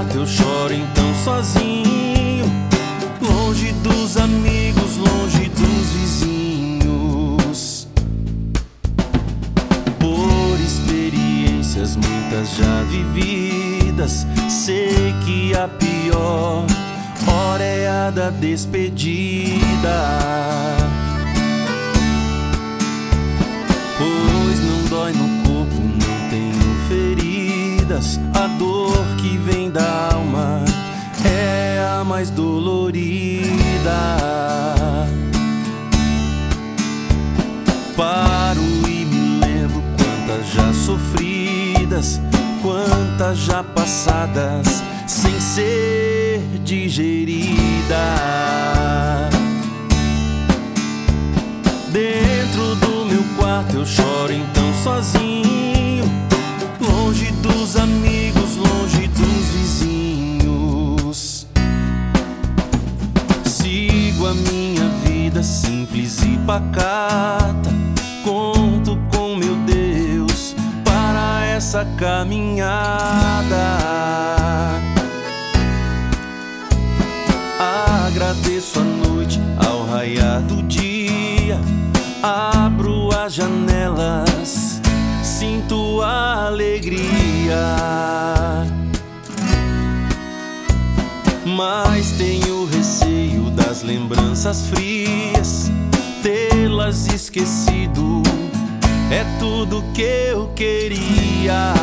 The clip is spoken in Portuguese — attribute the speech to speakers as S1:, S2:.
S1: quarto eu choro então sozinho, longe dos amigos, longe dos vizinhos. Por experiências muitas já vividas, sei que a pior hora é a da despedida. Pois não dói no corpo, não tenho feridas, a dor que vem da alma é a mais dolorida. Paro e me lembro quantas já sofridas, quantas já passadas sem ser digerida. Dentro do meu quarto eu choro então sozinho, longe dos amigos, longe dos vizinhos. Sigo a minha vida simples e pacata, conto com meu Deus para essa caminhada. Agradeço a noite ao raiar do dia, abro as janelas, sinto a alegria, mas tenho receio das lembranças frias, tê-las esquecido é tudo que eu queria.